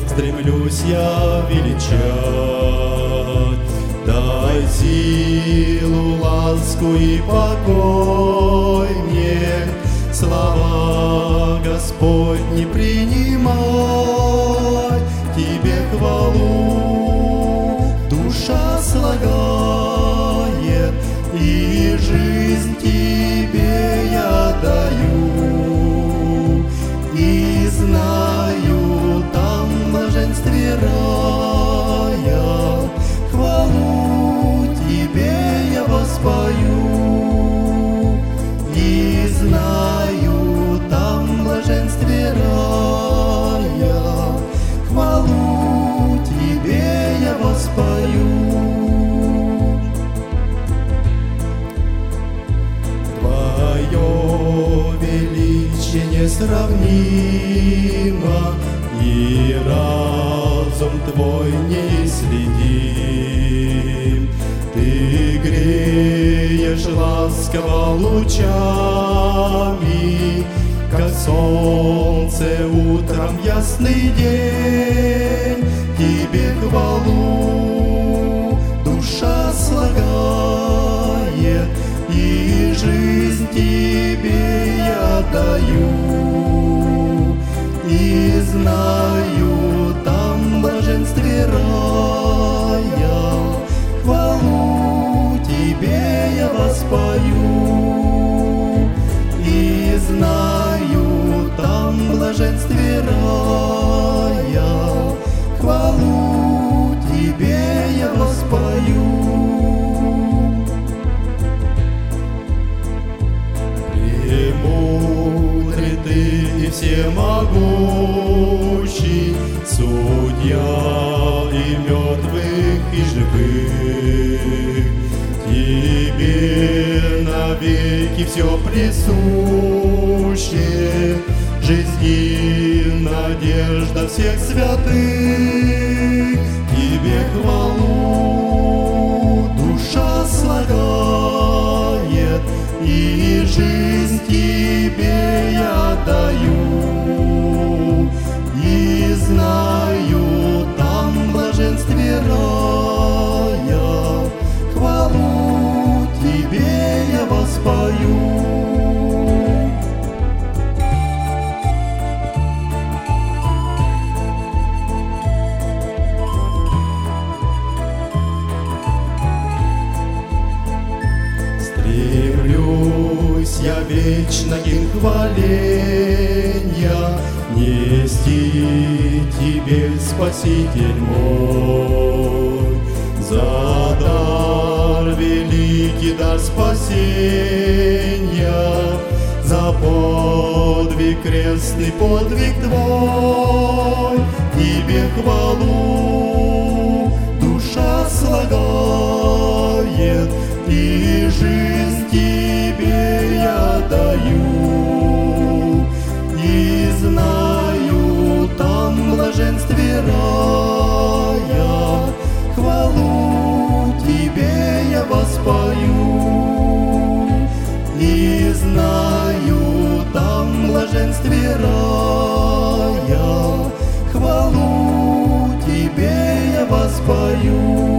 стремлюсь я величать. Дай силу, ласку и покой мне, слова Господни принимай, Тебе хвалу душа слагает, и жизнь Тебе я даю, и знаю, там в блаженстве рая хвалу Тебе я воспою, и знаю, там в блаженстве рая хвалу Тебе я воспою. Твое величие несравнимо, и разум Твой неисследим. Ты греешь ласково лучами, как солнце утром в ясный день. Тебе хвалу душа слагает, и жизнь Тебе я даю, и знаю, там в блаженстве рая хвалу Тебе я воспою, и знаю, там в блаженстве рая хвалу Тебе я воспою. Премудрый Ты и всемогущий, судья и мертвых, и живых. Тебе навеки все присуще, жизнь и надежда всех святых. Тебе хвалу душа слагает, и жизнь Тебе я даю, и знаю, там в блаженстве рая хвалу Тебе я воспою. Стремлюсь я вечно им хваления нести Тебе, Спаситель мой, за дар великий, дар спасения, за подвиг крестный, подвиг Твой. Тебе хвалу душа слагает, и жизнь Тебе я даю, и знаю, там в блаженстве рая хвалу Тебе я воспою, и знаю, там в блаженстве рая хвалу Тебе я воспою.